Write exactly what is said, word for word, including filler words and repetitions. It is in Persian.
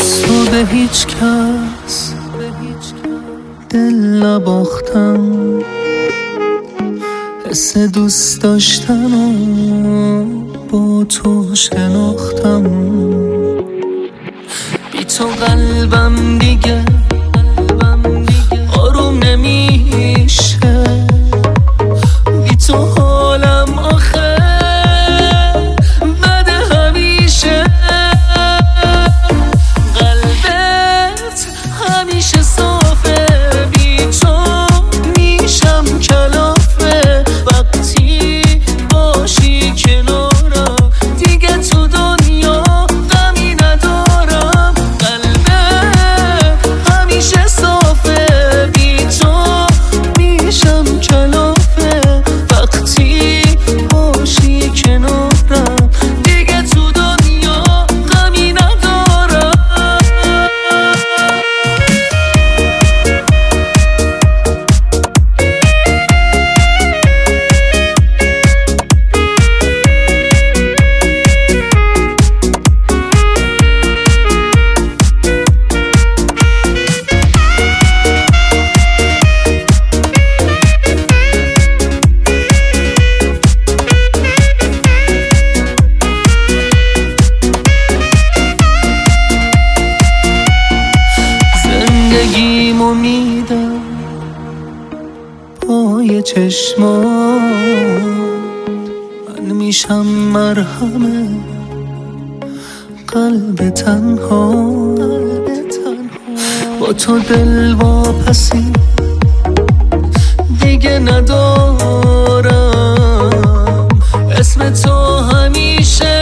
تو به هیچ کس دل نباختم، حس دوست داشتن و با تو شناختم. بی تو قلبم دیگه آروم نمیشه، بی تو حالم آخه بده همیشه. قلبت همیشه صافه، بی تو میشم کلافه. وقتی باشی کنارم دیگه تو دنیا غمی ندارم. قلبت همیشه صافه، بی تو میشم کلافه. وقتی باشی کنارم دیگه تو دنیا غمی ندارم. زندگیمو میدم پای چشمات، من میشم مرهمه قلب تنها. با تو دل واپسی دیگه ندارم، اسم تو همیشه